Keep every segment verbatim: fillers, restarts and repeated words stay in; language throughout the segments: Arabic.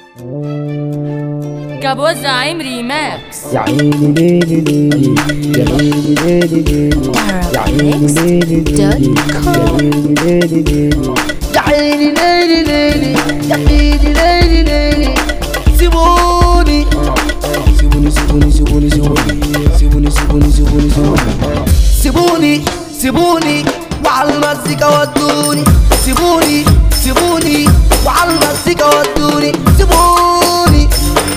جابوا الزعيم ريماكس. يا عيني ليلي ليلي يا ليلي ليلي ليلي يا عيني ليلي ليلي يا عيني ليلي ليلي يا عيني ليلي ليلي سيبوني سيبوني سيبوني سيبوني سيبوني سيبوني سيبوني سيبوني سيبوني سيبوني وعلى المزيكا ودوني سيبوني سيبوني وعلى المزيكا ودوني سيبوني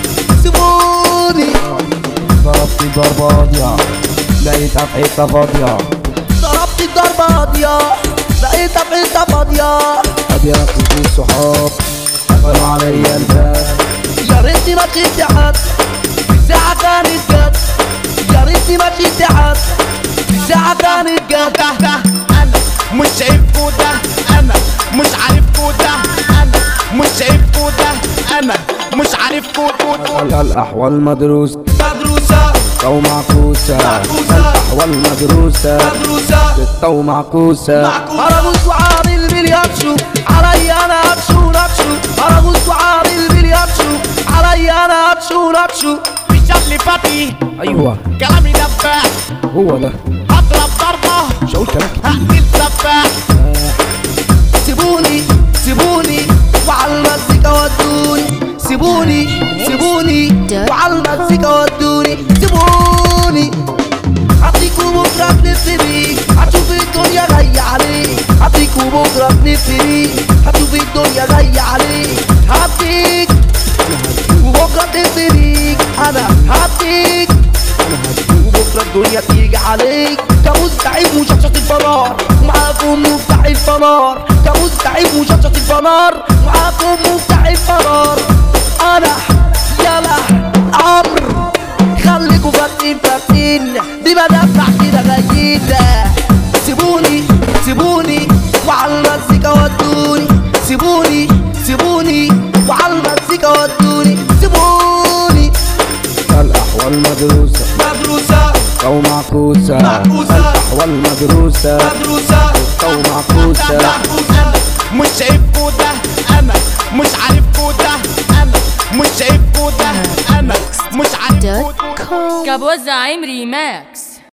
سيبوني ضربت ضربة قاضية لقيتها في حتة فاضية ضربت الضربة قاضية لقيتها في حتة فاضية أبيض في الصحاب قفلوا عليا الباب يا ريتني ما مشيت حد الساعة كانت جد يا ريتني ما مشيت حد الساعة كانت جد أنا مش شايفكوا ده أنا مش عارفكوا ده أنا مش شايفكوا ده أنا مش عارفكوا. الأحوال مدروسة مدروسة ومعكوسة الأحوال مدروسة مدروسة ستة ومعكوسة أرغوز وعامل باليابشو علي أنا أبشو نبشو أرغوز وعامل باليابشو علي أنا أبشو نبشو مش اللي فاتي أيوة كلامي دباح هو ده أضرب ضربة مش هقول كلام كتير هقتل سفاح. سيبوني سيبوني وعلى المزيكا ودوني سيبوني سيبوني وعلى المزيكا ودوني سيبوني هعطيكوا بكرة بنلف بيك هتشوف الدنيا جاية عليك هعطيكوا بكرة بنلف بيك هتشوف الدنيا جاية عليك هديك وبكرة تلف بيك أنا هديك وبكرة الدنيا تيجي عليك كمستعيد وشطشط الفنار معاكم مفتاح الفنار كمستعيد وشطشط الفنار معاكم مفتاح الفنار أنا يلا عمرو خليكوا فاكرين فاكرين دي بدافع كده جايين سيبوني سيبوني وعلى المزيكا ودوني سيبوني سيبوني وعلى المزيكا ودوني سيبوني الأحوال مدروسة مدروسة ومعكوسة معكوسة الأحوال مدروسة مدروسة ومعكوسة أنا مش شايفكوا ده أنا مش عارفكوا ده أنا مش شايفكوا ده أنا مش عارفكوا. جابوا الزعيم ريماكس.